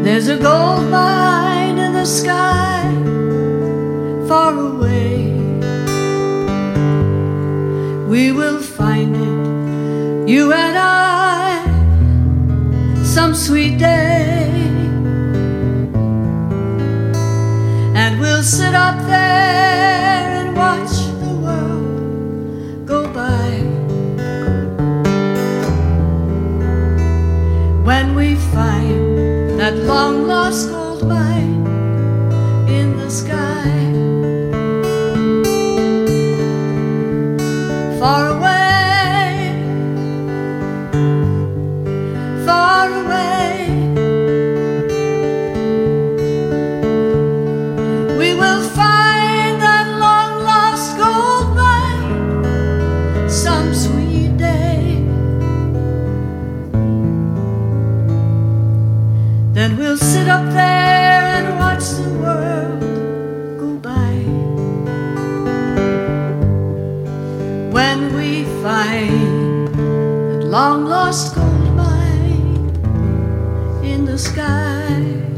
There's a gold mine in the sky far away. We will find it, you and I, some sweet day. And we'll sit up there and watch the world go by. When we find that long lost gold mine in the sky, far away, far away, we will find that long lost gold mine some sweet day. Then we'll sit up there and watch the world go by. When we find that long lost gold mine in the sky.